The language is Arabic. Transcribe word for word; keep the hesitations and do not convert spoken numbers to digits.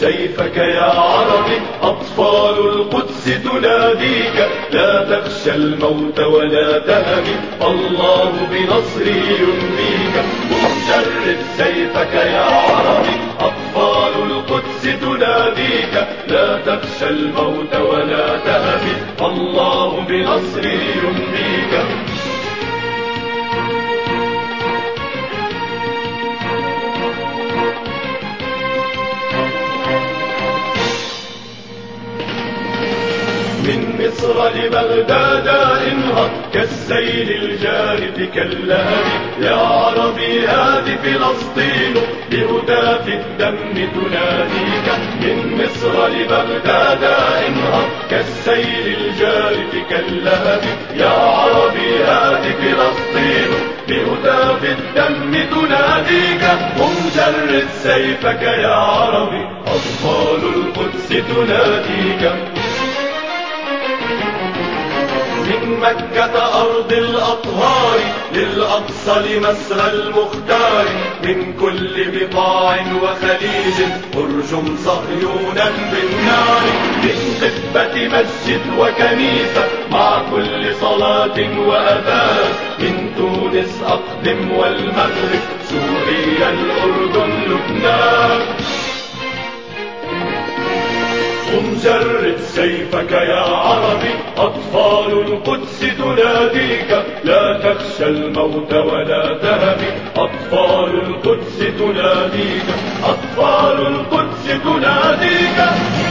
سيفك يا عربي، أطفال القدس تناديك، لا تخشى الموت ولا تهب، الله بنصره ينبيك. قم جرد سيفك يا عربي، أطفال القدس تناديك، لا تخشى الموت ولا تهب، الله بنصره ينبيك. من مصر لبغداد انهض كالسيل الجارد كاللهب، يا عربي هذه فلسطين بهتاف الدم تناديك. من مصر لبغداد انهض كالسيل الجارد كاللهب، يا عربي هذه فلسطين بهتاف الدم تناديك. قم جرد سيفك يا عربي، أطفال القدس تناديك. من مكة أرض الأطهار للأقصى لمسرى المختار، من كل بقاع وخليج ارجم صهيونا بالنار. من قبة مسجد وكنيسة مع كل صلاة وأذان، من تونس أقدم والمغرب سوريا الأردن لبنان. قم جرد سيفك يا عربي، أطفال القدس تناديك، لا تخشى الموت ولا تهب، أطفال القدس تناديك، أطفال القدس تناديك.